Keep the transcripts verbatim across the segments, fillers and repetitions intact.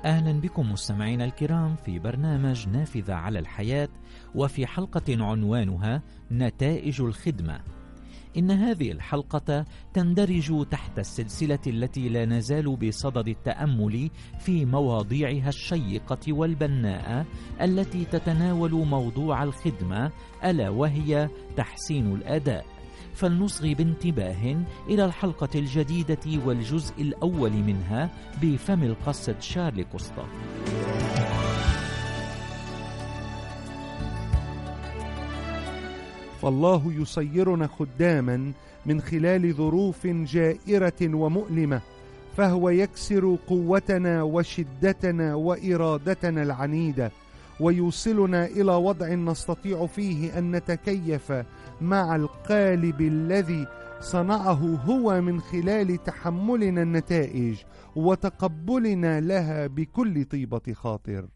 أهلا بكم مستمعينا الكرام في برنامج نافذة على الحياة، وفي حلقة عنوانها نتائج الخدمة. إن هذه الحلقة تندرج تحت السلسلة التي لا نزال بصدد التأمل في مواضيعها الشيقة والبناءة التي تتناول موضوع الخدمة، ألا وهي تحسين الأداء. فلنصغي بانتباه إلى الحلقة الجديدة والجزء الأول منها بفم القصة شارل كوستا. فالله يصيرنا خداما من خلال ظروف جائرة ومؤلمة، فهو يكسر قوتنا وشدتنا وإرادتنا العنيدة، ويوصلنا إلى وضع نستطيع فيه أن نتكيف مع القالب الذي صنعه هو من خلال تحملنا النتائج وتقبلنا لها بكل طيبة خاطر.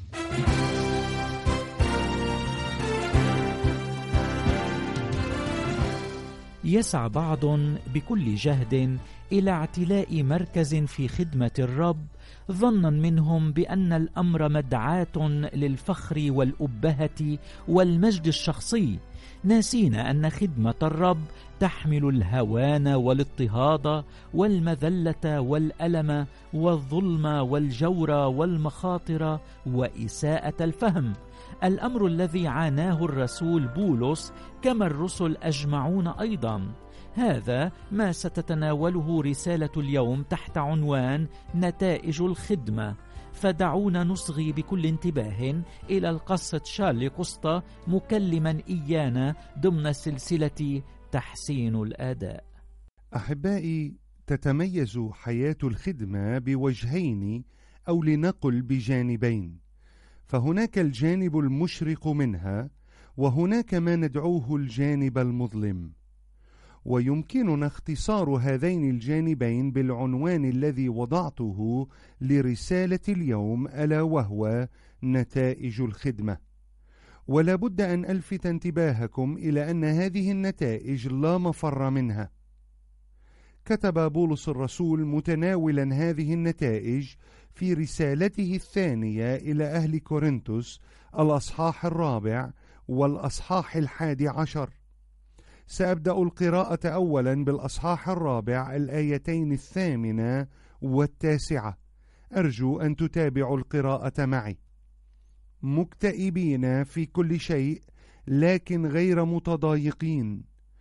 يسعى بعض بكل جهد إلى اعتلاء مركز في خدمة الرب، ظنا منهم بأن الأمر مدعاة للفخر والأبهة والمجد الشخصي، ناسين أن خدمة الرب تحمل الهوان والاضطهاد والمذلة والألم والظلم والجور والمخاطر وإساءة الفهم، الأمر الذي عاناه الرسول بولس كما الرسل أجمعون أيضا. هذا ما ستتناوله رسالة اليوم تحت عنوان نتائج الخدمة. فدعونا نصغي بكل انتباه إلى القصة شارل كوستا مكلما إيانا ضمن سلسلة تحسين الأداء. أحبائي، تتميز حياة الخدمة بوجهين أو لنقل بجانبين، فهناك الجانب المشرق منها، وهناك ما ندعوه الجانب المظلم. ويمكننا اختصار هذين الجانبين بالعنوان الذي وضعته لرسالة اليوم، ألا وهو نتائج الخدمة. ولا بد أن ألفت انتباهكم إلى أن هذه النتائج لا مفر منها. كتب بولس الرسول متناولا هذه النتائج في رسالته الثانية إلى أهل كورنثوس الأصحاح الرابع والأصحاح الحادي عشر. سأبدأ القراءة أولا بالأصحاح الرابع الآيتين الثامنة والتاسعة. أرجو أن تتابعوا القراءة معي. مكتئبين في كل شيء لكن غير متضايقين،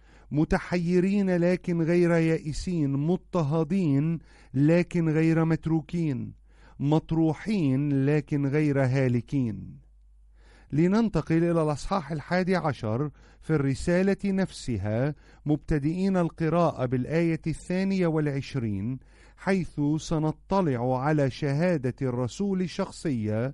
متحيرين لكن غير يائسين، مضطهدين لكن غير متروكين، مطروحين لكن غير هالكين. لننتقل إلى الأصحاح الحادي عشر في الرسالة نفسها، مبتدئين القراءة بالآية الثانية والعشرين، حيث سنطلع على شهادة الرسول الشخصية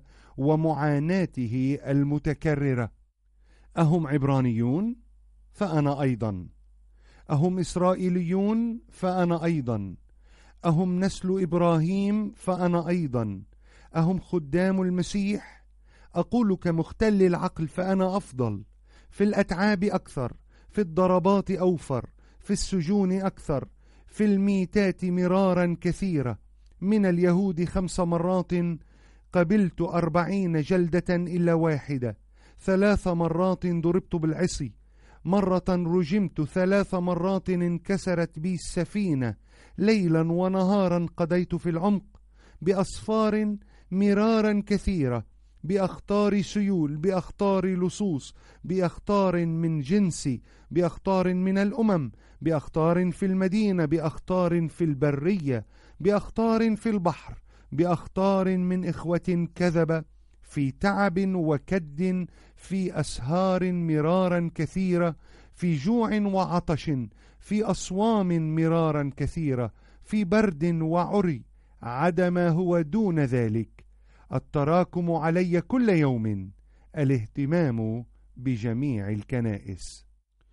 ومعاناته المتكررة. أهم عبرانيون؟ فأنا أيضا. أهم إسرائيليون؟ فأنا أيضا. أهم نسل إبراهيم؟ فأنا أيضا. أهم خدام المسيح؟ أقول كمختل العقل فأنا أفضل. في الأتعاب أكثر، في الضربات أوفر، في السجون أكثر، في الميتات مرارا كثيرة. من اليهود خمس مرات قبلت أربعين جلدة إلا واحدة. ثلاث مرات ضربت بالعصي، مرة رجمت، ثلاث مرات انكسرت بي السفينة، ليلا ونهارا قضيت في العمق، بأصفار مرارا كثيرة، بأخطار سيول، بأخطار لصوص، بأخطار من جنسي، بأخطار من الأمم، بأخطار في المدينة، بأخطار في البرية، بأخطار في البحر، بأخطار من إخوة كذبة، في تعب وكد، في أسهار مرارا كثيرة، في جوع وعطش، في أصوام مرارا كثيرة، في برد وعري، عدم هو دون ذلك، التراكم علي كل يوم، الاهتمام بجميع الكنائس.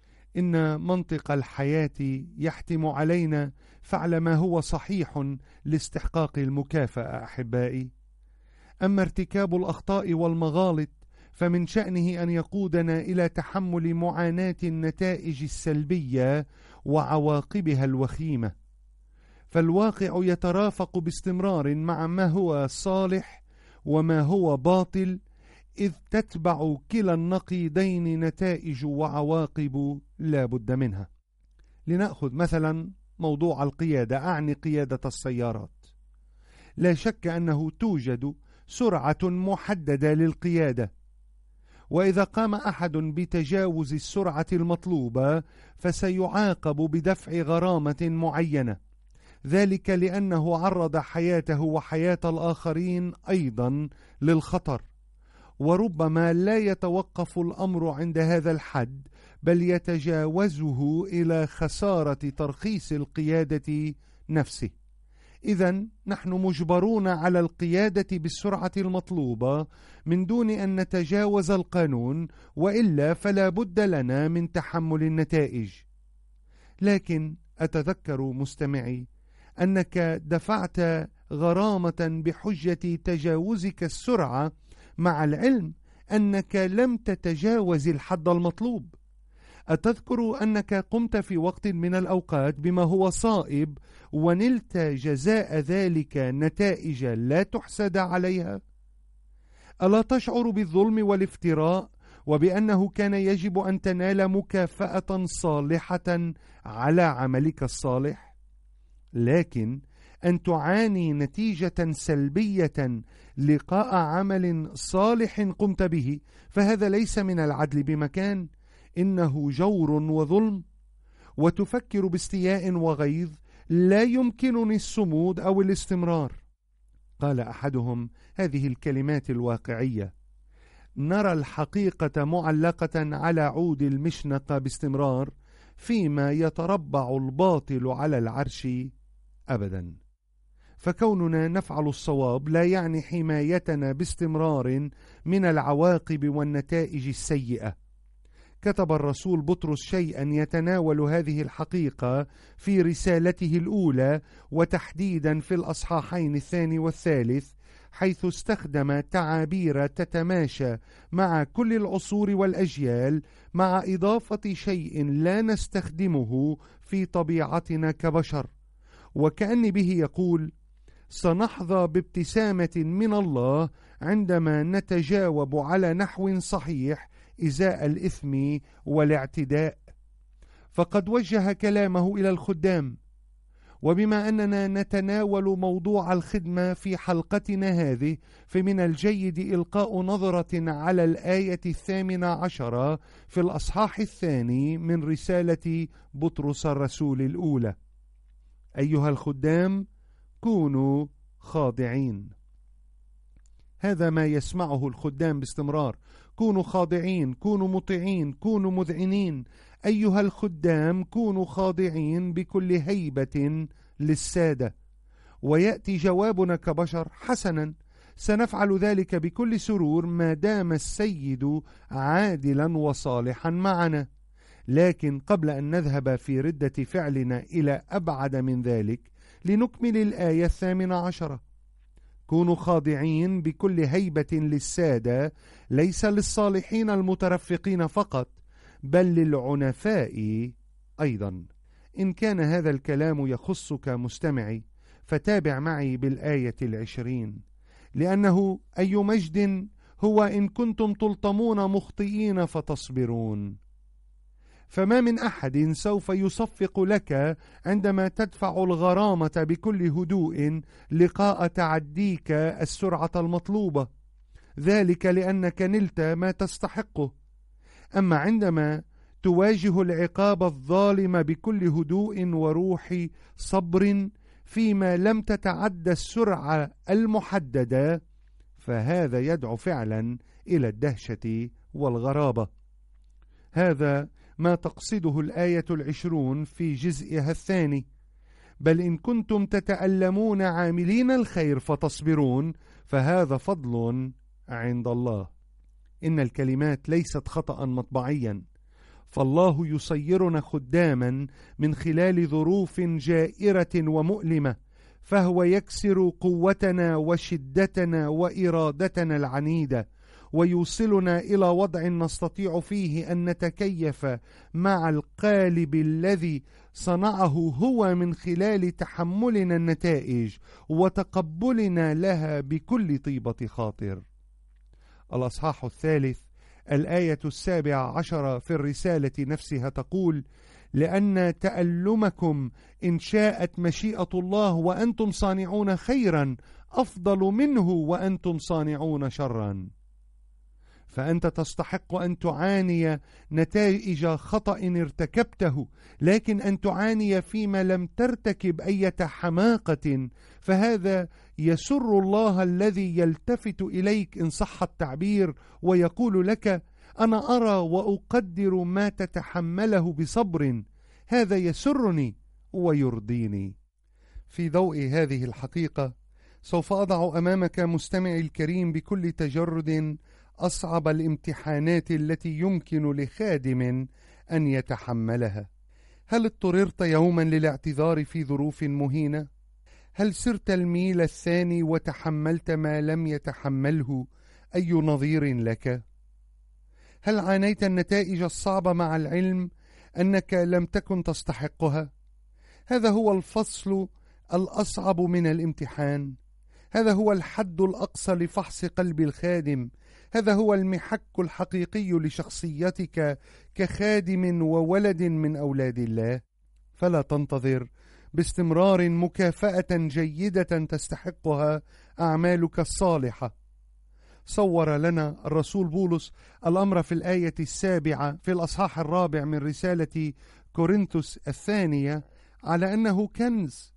إن منطق الحياة يحتم علينا فعل ما هو صحيح لاستحقاق المكافأة أحبائي. أما ارتكاب الأخطاء والمغالط فمن شأنه أن يقودنا إلى تحمل معاناة النتائج السلبية وعواقبها الوخيمة. فالواقع يترافق باستمرار مع ما هو صالح وما هو باطل، إذ تتبع كلا النقيضين نتائج وعواقب لا بد منها. لنأخذ مثلا موضوع القيادة، أعني قيادة السيارات. لا شك أنه توجد سرعة محددة للقيادة، وإذا قام أحد بتجاوز السرعة المطلوبة فسيعاقب بدفع غرامة معينة، ذلك لأنه عرض حياته وحياة الآخرين أيضا للخطر. وربما لا يتوقف الأمر عند هذا الحد، بل يتجاوزه إلى خسارة ترخيص القيادة نفسه. إذن نحن مجبرون على القيادة بالسرعة المطلوبة من دون أن نتجاوز القانون، وإلا فلا بد لنا من تحمل النتائج. لكن أتذكر مستمعي أنك دفعت غرامة بحجة تجاوزك السرعة، مع العلم أنك لم تتجاوز الحد المطلوب. أتذكر أنك قمت في وقت من الأوقات بما هو صائب ونلت جزاء ذلك نتائج لا تحسد عليها؟ ألا تشعر بالظلم والافتراء، وبأنه كان يجب أن تنال مكافأة صالحة على عملك الصالح؟ لكن أن تعاني نتيجة سلبية لقاء عمل صالح قمت به، فهذا ليس من العدل بمكان، إنه جور وظلم. وتفكر باستياء وغيظ: لا يمكنني الصمود أو الاستمرار. قال أحدهم هذه الكلمات الواقعية: نرى الحقيقة معلقة على عود المشنقة باستمرار، فيما يتربع الباطل على العرش أبدا. فكوننا نفعل الصواب لا يعني حمايتنا باستمرار من العواقب والنتائج السيئة. كتب الرسول بطرس شيئا يتناول هذه الحقيقة في رسالته الأولى، وتحديدا في الأصحاحين الثاني والثالث، حيث استخدم تعابير تتماشى مع كل العصور والأجيال، مع إضافة شيء لا نستخدمه في طبيعتنا كبشر، وكأن به يقول: سنحظى بابتسامة من الله عندما نتجاوب على نحو صحيح إزاء الإثم والاعتداء. فقد وجه كلامه إلى الخدام. وبما أننا نتناول موضوع الخدمة في حلقتنا هذه، فمن الجيد إلقاء نظرة على الآية الثامنة عشرة في الأصحاح الثاني من رسالة بطرس الرسول الأولى: أيها الخدام كونوا خاضعين. هذا ما يسمعه الخدام باستمرار: كونوا خاضعين، كونوا مطيعين، كونوا مذعنين. أيها الخدام كونوا خاضعين بكل هيبة للسادة. ويأتي جوابنا كبشر: حسنا، سنفعل ذلك بكل سرور ما دام السيد عادلا وصالحا معنا. لكن قبل أن نذهب في ردة فعلنا إلى أبعد من ذلك، لنكمل الآية الثامنة عشرة: كونوا خاضعين بكل هيبة للسادة، ليس للصالحين المترفقين فقط، بل للعنفاء أيضا. إن كان هذا الكلام يخصك مستمعي، فتابع معي بالآية العشرين: لأنه أي مجد هو إن كنتم تلطمون مخطئين فتصبرون. فما من أحد سوف يصفق لك عندما تدفع الغرامة بكل هدوء لقاء تعديك السرعة المطلوبة، ذلك لأنك نلت ما تستحقه. أما عندما تواجه العقاب الظالم بكل هدوء وروح صبر فيما لم تتعد السرعة المحددة، فهذا يدعو فعلا إلى الدهشة والغرابة. هذا ما تقصده الآية العشرون في جزئها الثاني: بل إن كنتم تتألمون عاملين الخير فتصبرون، فهذا فضل عند الله. إن الكلمات ليست خطأ مطبعيا، فالله يصيرنا خداما من خلال ظروف جائرة ومؤلمة، فهو يكسر قوتنا وشدتنا وإرادتنا العنيدة، ويوصلنا إلى وضع نستطيع فيه أن نتكيف مع القالب الذي صنعه هو من خلال تحملنا النتائج وتقبلنا لها بكل طيبة خاطر. الأصحاح الثالث الآية السابعة عشرة في الرسالة نفسها تقول: لأن تألمكم إن شاءت مشيئة الله وأنتم صانعون خيرا أفضل منه وأنتم صانعون شرا. فأنت تستحق أن تعاني نتائج خطأ ارتكبته، لكن أن تعاني فيما لم ترتكب أي حماقة فهذا يسر الله الذي يلتفت إليك إن صح التعبير ويقول لك: أنا أرى وأقدر ما تتحمله بصبر، هذا يسرني ويرضيني. في ضوء هذه الحقيقة سوف أضع أمامك مستمعي الكريم بكل تجرد أصعب الامتحانات التي يمكن لخادم أن يتحملها. هل اضطررت يوما للاعتذار في ظروف مهينة؟ هل سرت الميل الثاني وتحملت ما لم يتحمله أي نظير لك؟ هل عانيت النتائج الصعبة مع العلم أنك لم تكن تستحقها؟ هذا هو الفصل الأصعب من الامتحان، هذا هو الحد الأقصى لفحص قلب الخادم، هذا هو المحك الحقيقي لشخصيتك كخادم وولد من أولاد الله. فلا تنتظر، باستمرار مكافأة جيدة تستحقها أعمالك الصالحة. صور لنا الرسول بولس الأمر في الآية السابعة في الأصحاح الرابع من رسالة كورنثوس الثانية على أنه كنز،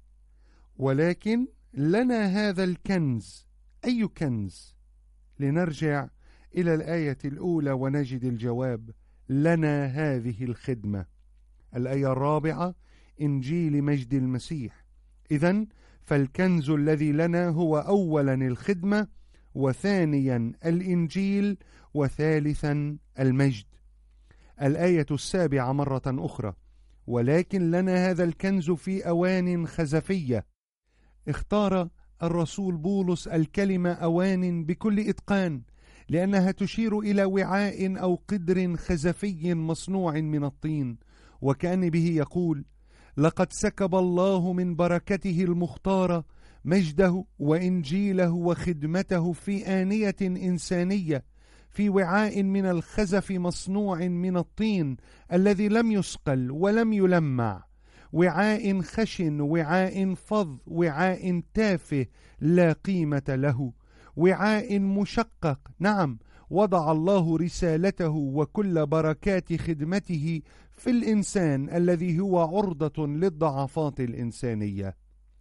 ولكن لنا هذا الكنز. أي كنز؟ لنرجع إلى الآية الأولى ونجد الجواب: لنا هذه الخدمة. الآية الرابعة: إنجيل مجد المسيح. إذن فالكنز الذي لنا هو أولا الخدمة، وثانيا الإنجيل، وثالثا المجد. الآية السابعة مرة أخرى: ولكن لنا هذا الكنز في أوان خزفية. اختار الرسول بولس الكلمة أوان بكل إتقان، لأنها تشير إلى وعاء أو قدر خزفي مصنوع من الطين، وكأن به يقول: لقد سكب الله من بركته المختارة مجده وإنجيله وخدمته في آنية إنسانية، في وعاء من الخزف مصنوع من الطين الذي لم يصقل ولم يلمع، وعاء خشن، وعاء فظ، وعاء تافه لا قيمة له، وعاء مشقق. نعم، وضع الله رسالته وكل بركات خدمته في الإنسان الذي هو عرضة للضعفات الإنسانية.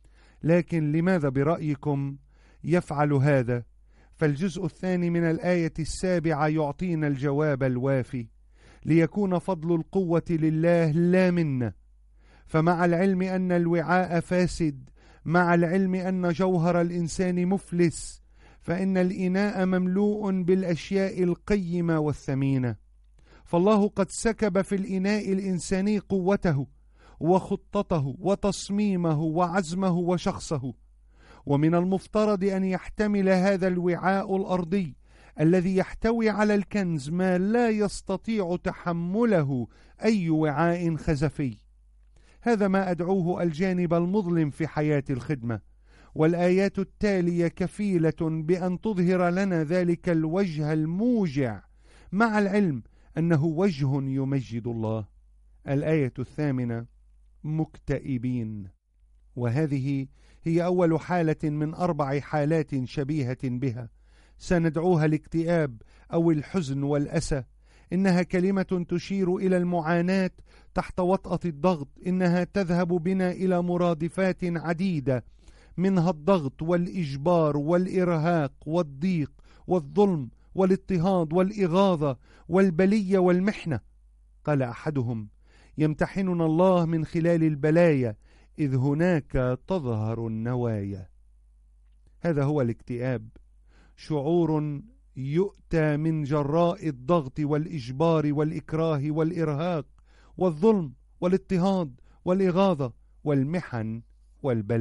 لكن لماذا برأيكم يفعل هذا؟ فالجزء الثاني من الآية السابعة يعطينا الجواب الوافي: ليكون فضل القوة لله لا منا. فمع العلم أن الوعاء فاسد، مع العلم أن جوهر الإنسان مفلس، فإن الإناء مملوء بالأشياء القيمة والثمينة. فالله قد سكب في الإناء الإنساني قوته وخطته وتصميمه وعزمه وشخصه، ومن المفترض أن يحتمل هذا الوعاء الأرضي الذي يحتوي على الكنز ما لا يستطيع تحمله أي وعاء خزفي. هذا ما أدعوه الجانب المظلم في حياة الخدمة، والآيات التالية كفيلة بأن تظهر لنا ذلك الوجه الموجع، مع العلم أنه وجه يمجد الله. الآية الثامنة: مكتئبين. وهذه هي أول حالة من أربع حالات شبيهة بها سندعوها الاكتئاب أو الحزن والأسى. إنها كلمة تشير إلى المعاناة تحت وطأة الضغط. إنها تذهب بنا إلى مرادفات عديدة، منها الضغط والإجبار والإرهاق والضيق والظلم والاضطهاد والإغاظة والبلية والمحنة. قال أحدهم: يمتحننا الله من خلال البلايا، إذ هناك تظهر النوايا. هذا هو الاكتئاب، شعور يؤتى من جراء الضغط والإجبار والإكراه والإرهاق والظلم والاضطهاد والإغاظة والمحن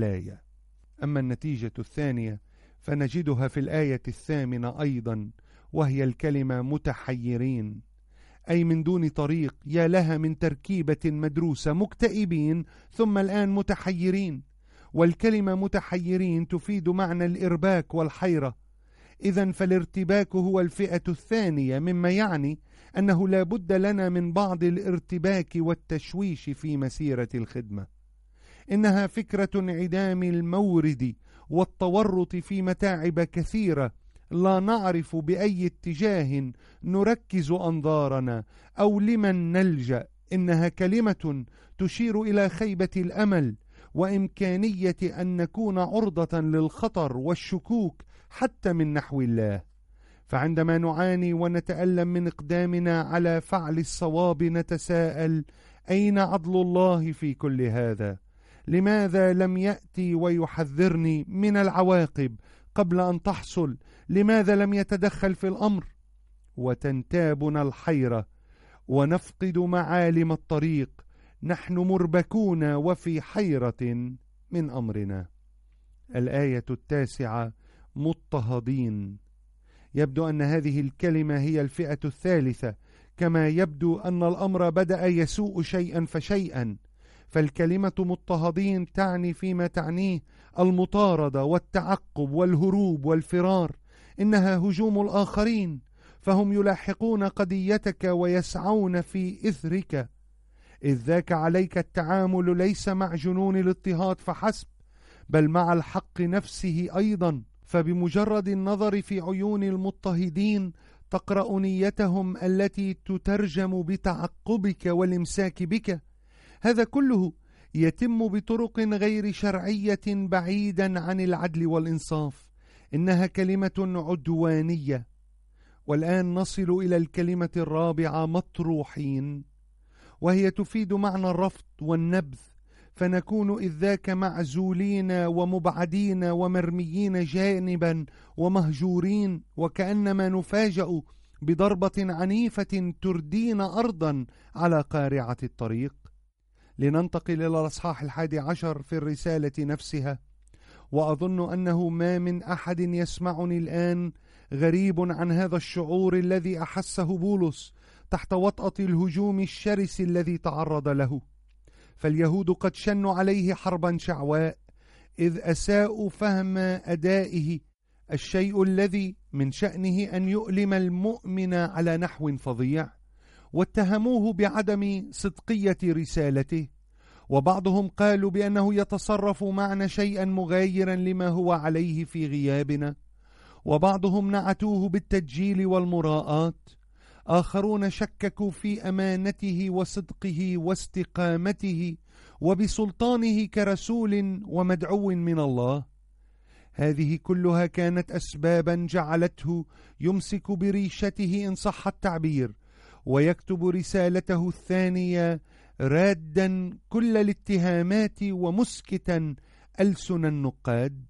والبلايا. أما النتيجة الثانية فنجدها في الآية الثامنة أيضا: وهي الكلمة متحيرين، أي من دون طريق. يا لها من تركيبة مدروسة، مكتئبين ثم الآن متحيرين. والكلمة متحيرين تفيد معنى الإرباك والحيرة. إذن فالارتباك هو الفئة الثانية، مما يعني أنه لا بد لنا من بعض الارتباك والتشويش في مسيرة الخدمة. إنها فكرة انعدام المورد والتورط في متاعب كثيرة، لا نعرف بأي اتجاه نركز أنظارنا أو لمن نلجأ. إنها كلمة تشير إلى خيبة الأمل وإمكانية أن نكون عرضة للخطر والشكوك حتى من نحو الله. فعندما نعاني ونتألم من إقدامنا على فعل الصواب نتساءل: أين عدل الله في كل هذا؟ لماذا لم يأتي ويحذرني من العواقب قبل أن تحصل؟ لماذا لم يتدخل في الأمر؟ وتنتابنا الحيرة ونفقد معالم الطريق، نحن مربكون وفي حيرة من أمرنا. الآية التاسعة: مضطهدين. يبدو أن هذه الكلمة هي الفئة الثالثة، كما يبدو أن الأمر بدأ يسوء شيئا فشيئا. فالكلمة مضطهدين تعني فيما تعنيه المطاردة والتعقب والهروب والفرار. إنها هجوم الآخرين، فهم يلاحقون قضيتك ويسعون في إثرك. إذ ذاك عليك التعامل ليس مع جنون الاضطهاد فحسب، بل مع الحق نفسه أيضا. فبمجرد النظر في عيون المضطهدين تقرأ نيتهم التي تترجم بتعقبك والإمساك بك. هذا كله يتم بطرق غير شرعية بعيدا عن العدل والإنصاف. إنها كلمة عدوانية. والآن نصل إلى الكلمة الرابعة: مطروحين، وهي تفيد معنى الرفض والنبذ. فنكون إذ ذاك معزولين ومبعدين ومرميين جانبا ومهجورين، وكأنما نفاجأ بضربة عنيفة تردينا أرضا على قارعة الطريق. لننتقل إلى الأصحاح الحادي عشر في الرسالة نفسها. وأظن أنه ما من أحد يسمعني الآن غريب عن هذا الشعور الذي أحسه بولس تحت وطأة الهجوم الشرس الذي تعرض له. فاليهود قد شنوا عليه حربا شعواء، إذ أساءوا فهم أدائه، الشيء الذي من شأنه أن يؤلم المؤمن على نحو فظيع، واتهموه بعدم صدقية رسالته. وبعضهم قالوا بأنه يتصرف معنا شيئا مغايرا لما هو عليه في غيابنا، وبعضهم نعتوه بالتدجيل والمراءات. آخرون شككوا في أمانته وصدقه واستقامته وبسلطانه كرسول ومدعو من الله. هذه كلها كانت أسبابا جعلته يمسك بريشته إن صح التعبير، ويكتب رسالته الثانية رادا كل الاتهامات ومسكتا ألسن النقاد.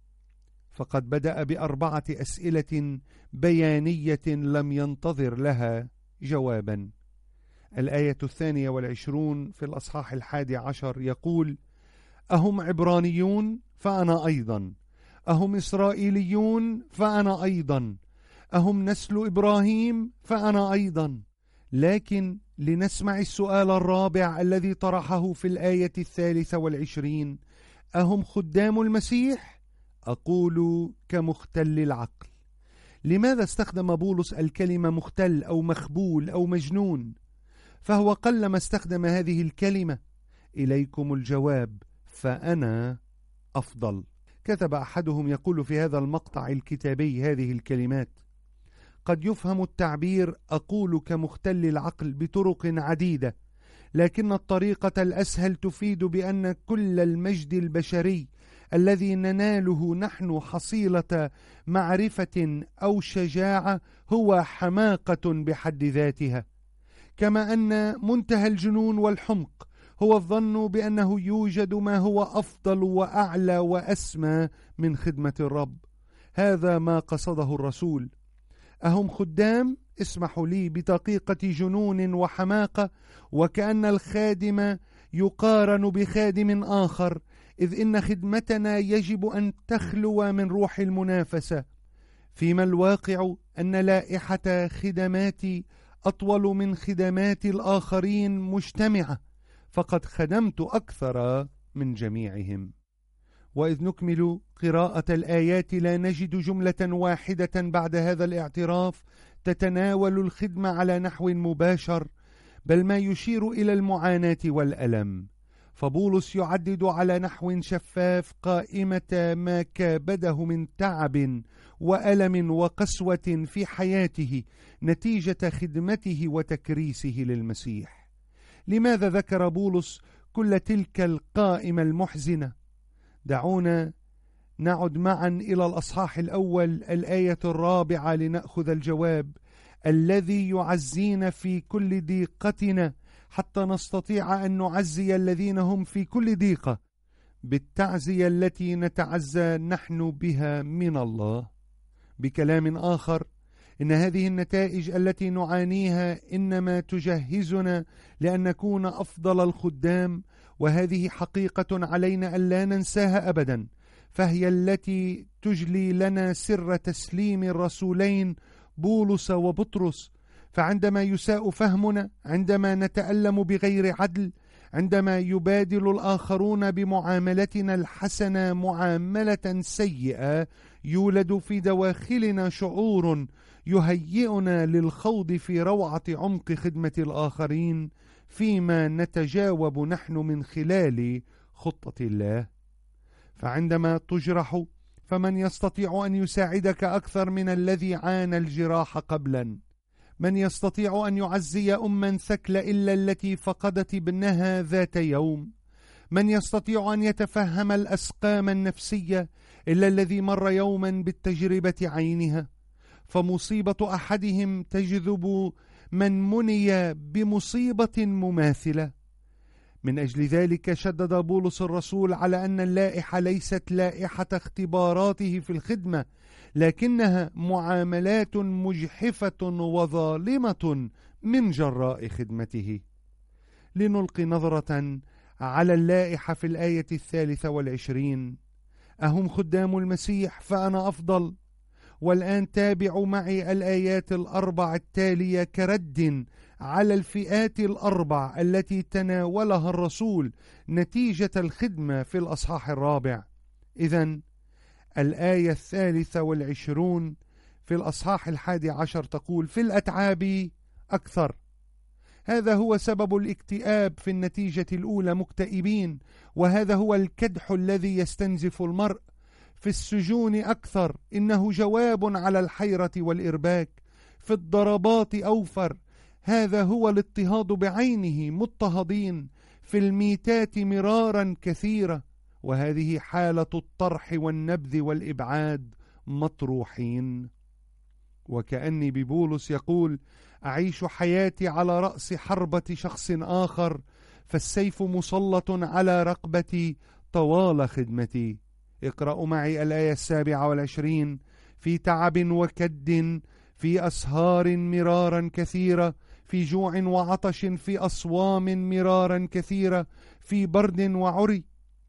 فقد بدأ بأربعة أسئلة بيانية لم ينتظر لها جوابا. الآية الثانية والعشرون في الأصحاح الحادي عشر يقول: أهم عبرانيون فأنا أيضا، أهم إسرائيليون فأنا أيضا، أهم نسل إبراهيم فأنا أيضا. لكن لنسمع السؤال الرابع الذي طرحه في الآية الثالثة والعشرين: أهم خدام المسيح؟ أقول كمختل العقل. لماذا استخدم بولس الكلمة مختل أو مخبول أو مجنون؟ فهو قلما استخدم هذه الكلمة. إليكم الجواب: فأنا أفضل. كتب أحدهم يقول في هذا المقطع الكتابي هذه الكلمات: قد يفهم التعبير أقول كمختل العقل بطرق عديدة، لكن الطريقة الأسهل تفيد بأن كل المجد البشري الذي نناله نحن حصيلة معرفة أو شجاعة هو حماقة بحد ذاتها، كما أن منتهى الجنون والحمق هو الظن بأنه يوجد ما هو أفضل وأعلى وأسمى من خدمة الرب. هذا ما قصده الرسول. أهم خدام؟ اسمحوا لي بدقيقة جنون وحماقة، وكأن الخادم يقارن بخادم آخر، إذ إن خدمتنا يجب أن تخلو من روح المنافسة. فيما الواقع أن لائحة خدماتي أطول من خدمات الآخرين مجتمعة، فقد خدمت أكثر من جميعهم. وإذ نكمل قراءة الآيات لا نجد جملة واحدة بعد هذا الاعتراف تتناول الخدمة على نحو مباشر، بل ما يشير إلى المعاناة والألم. فبولس يعدد على نحو شفاف قائمة ما كابده من تعب وألم وقسوة في حياته نتيجة خدمته وتكريسه للمسيح. لماذا ذكر بولس كل تلك القائمة المحزنة؟ دعونا نعد معا إلى الأصحاح الأول الآية الرابعة لنأخذ الجواب: الذي يعزينا في كل ضيقتنا حتى نستطيع أن نعزي الذين هم في كل ضيقة بالتعزية التي نتعزى نحن بها من الله. بكلام آخر، إن هذه النتائج التي نعانيها إنما تجهزنا لأن نكون أفضل الخدام، وهذه حقيقة علينا أن لا ننساها أبدا، فهي التي تجلي لنا سر تسليم الرسولين بولس وبطرس. فعندما يساء فهمنا، عندما نتألم بغير عدل، عندما يبادل الآخرون بمعاملتنا الحسنة معاملة سيئة، يولد في دواخلنا شعور يهيئنا للخوض في روعة عمق خدمة الآخرين فيما نتجاوب نحن من خلال خطة الله. فعندما تجرح، فمن يستطيع أن يساعدك أكثر من الذي عانى الجراح قبلا؟ من يستطيع أن يعزي أما ثكل إلا التي فقدت ابنها ذات يوم؟ من يستطيع أن يتفهم الأسقام النفسية إلا الذي مر يوما بالتجربة عينها؟ فمصيبة أحدهم تجذب من مني بمصيبة مماثلة. من أجل ذلك شدد بولس الرسول على أن اللائحة ليست لائحة اختباراته في الخدمة، لكنها معاملات مجحفة وظالمة من جراء خدمته. لنلقي نظرة على اللائحة في الآية الثالثة والعشرين: أهم خدام المسيح فأنا أفضل. والآن تابعوا معي الآيات الأربع التالية كرد على الفئات الأربع التي تناولها الرسول نتيجة الخدمة في الأصحاح الرابع. إذن الآية الثالثة والعشرون في الأصحاح الحادي عشر تقول: في الأتعاب أكثر. هذا هو سبب الاكتئاب في النتيجة الأولى، مكتئبين، وهذا هو الكدح الذي يستنزف المرء. في السجون أكثر، إنه جواب على الحيرة والإرباك. في الضربات أوفر، هذا هو الاضطهاد بعينه، مضطهدين. في الميتات مرارا كثيرة، وهذه حالة الطرح والنبذ والإبعاد، مطروحين. وكأني ببولس يقول: أعيش حياتي على رأس حربة شخص آخر، فالسيف مسلط على رقبتي طوال خدمتي. اقرأوا معي الآية السابعة والعشرين: في تعب وكد، في أسهار مرارا كثيرة، في جوع وعطش، في أصوام مرارا كثيرة، في برد وعري.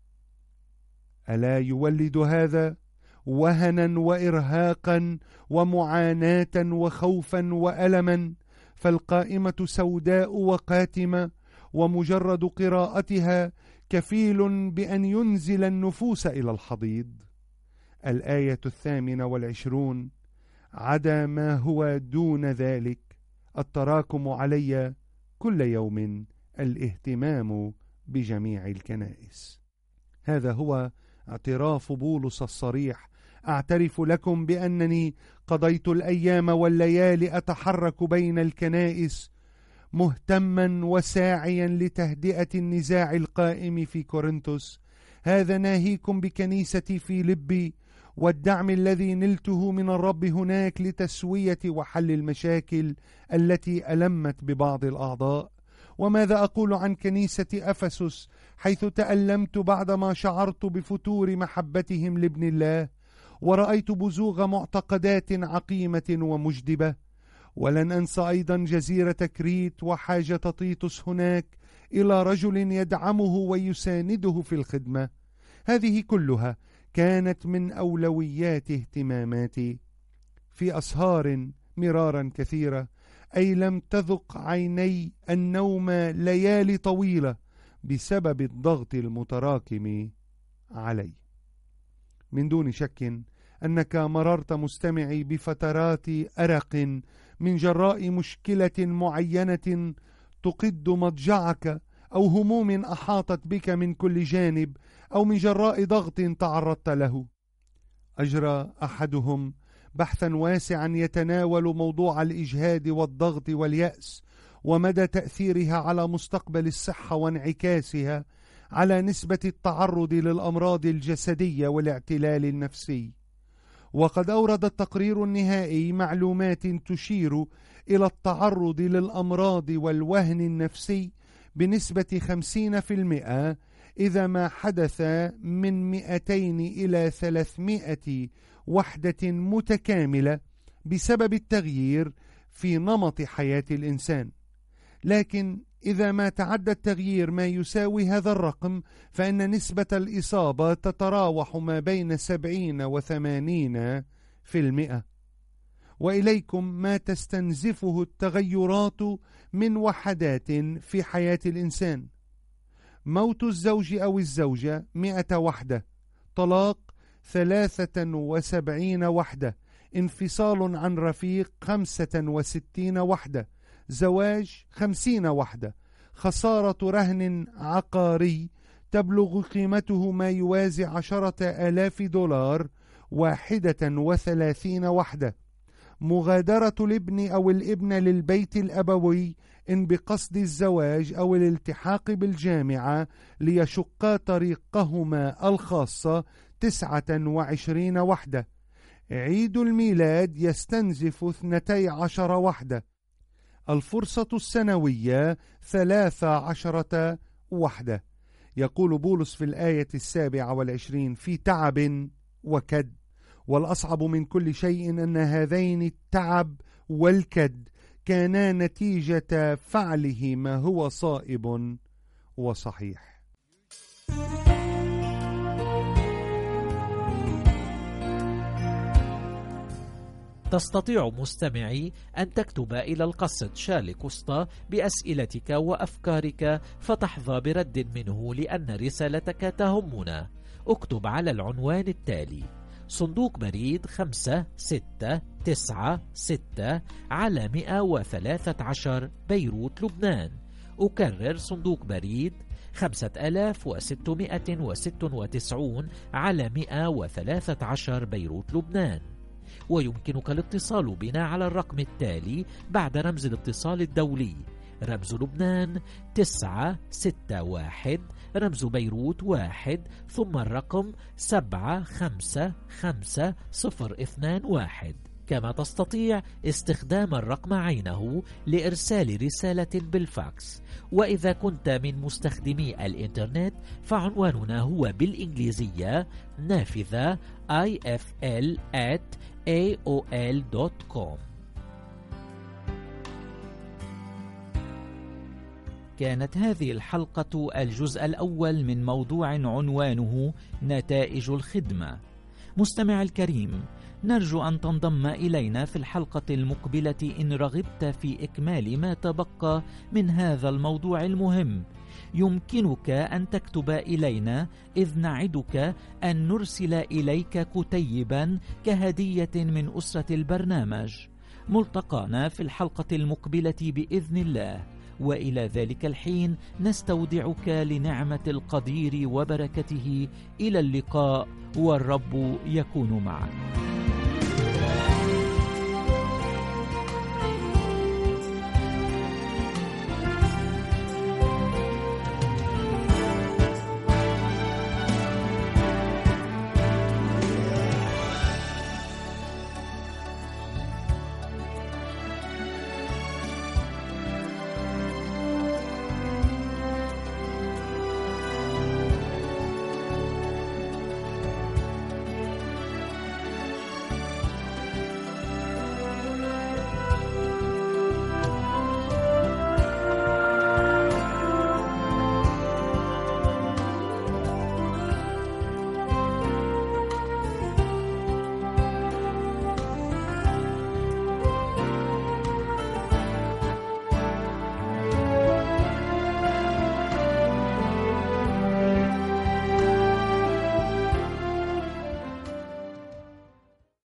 ألا يولد هذا وهنا وإرهاقا ومعاناة وخوفا وألما؟ فالقائمة سوداء وقاتمة، ومجرد قراءتها كفيل بأن ينزل النفوس إلى الحضيض. الآية الثامنة والعشرون: عدا ما هو دون ذلك التراكم علي كل يوم، الاهتمام بجميع الكنائس. هذا هو اعتراف بولس الصريح: أعترف لكم بأنني قضيت الأيام والليالي أتحرك بين الكنائس، مهتما وساعيا لتهدئة النزاع القائم في كورنثوس. هذا ناهيكم بكنيستي في لبي، والدعم الذي نلته من الرب هناك لتسوية وحل المشاكل التي ألمت ببعض الأعضاء. وماذا أقول عن كنيسة أفسس، حيث تألمت بعدما شعرت بفتور محبتهم لابن الله، ورأيت بزوغ معتقدات عقيمة ومجدبة. ولن أنسى أيضا جزيرة كريت وحاجة تيتوس هناك إلى رجل يدعمه ويسانده في الخدمة. هذه كلها كانت من أولويات اهتماماتي. في أسهار مرارا كثيرة، أي لم تذق عيني النوم ليالي طويلة بسبب الضغط المتراكم علي. من دون شك أنك مررت مستمعي بفترات أرق من جراء مشكلة معينة تقد مضجعك، أو هموم أحاطت بك من كل جانب، أو من جراء ضغط تعرضت له. أجرى أحدهم بحثا واسعا يتناول موضوع الإجهاد والضغط واليأس ومدى تأثيرها على مستقبل الصحة وانعكاسها على نسبة التعرض للأمراض الجسدية والاعتلال النفسي. وقد أورد التقرير النهائي معلومات تشير إلى التعرض للأمراض والوهن النفسي بنسبة خمسين بالمئة إذا ما حدث من مئتين إلى ثلاثمائة وحدة متكاملة بسبب التغيير في نمط حياة الإنسان. لكن إذا ما تعدى التغيير ما يساوي هذا الرقم، فإن نسبة الإصابة تتراوح ما بين سبعين وثمانين في المئة. وإليكم ما تستنزفه التغيرات من وحدات في حياة الإنسان: موت الزوج أو الزوجة مئة وحدة، طلاق ثلاثة وسبعين وحدة، انفصال عن رفيق خمسة وستين وحدة، زواج خمسين وحدة، خسارة رهن عقاري تبلغ قيمته ما يوازي عشرة آلاف دولار واحدة وثلاثين وحدة، مغادرة الابن أو الابنة للبيت الأبوي إن بقصد الزواج أو الالتحاق بالجامعة ليشقا طريقهما الخاصة تسعة وعشرين وحدة، عيد الميلاد يستنزف اثنتي عشر وحدة، الفرصة السنوية ثلاث عشرة وحدة. يقول بولس في الآية السابعة والعشرين: في تعب وكد. والأصعب من كل شيء أن هذين التعب والكد كانا نتيجة فعله ما هو صائب وصحيح. تستطيع مستمعي أن تكتب إلى القصد شارلي كوستا بأسئلتك وأفكارك فتحظى برد منه، لأن رسالتك تهمنا. اكتب على العنوان التالي: صندوق بريد خمسة ستة تسعة ستة على مئة وثلاثة عشر بيروت لبنان. أكرر: صندوق بريد خمسة آلاف وستمائة وستة وتسعين على مئة وثلاثة عشر بيروت لبنان. ويمكنك الاتصال بنا على الرقم التالي بعد رمز الاتصال الدولي: رمز لبنان تسعة ستة واحد، رمز بيروت واحد، ثم الرقم سبعة خمسة خمسة صفر اثنان واحد. كما تستطيع استخدام الرقم عينه لإرسال رسالة بالفاكس. وإذا كنت من مستخدمي الإنترنت فعنواننا هو بالإنجليزية نافذة آي إف إل آت إيه أو إل دوت كوم. كانت هذه الحلقة الجزء الأول من موضوع عنوانه نتائج الخدمة. مستمع الكريم، نرجو أن تنضم إلينا في الحلقة المقبلة إن رغبت في إكمال ما تبقى من هذا الموضوع المهم. يمكنك أن تكتب إلينا، إذ نعدك أن نرسل إليك كتيبا كهدية من أسرة البرنامج. ملتقانا في الحلقة المقبلة بإذن الله، وإلى ذلك الحين نستودعك لنعمة القدير وبركته. إلى اللقاء، والرب يكون معك.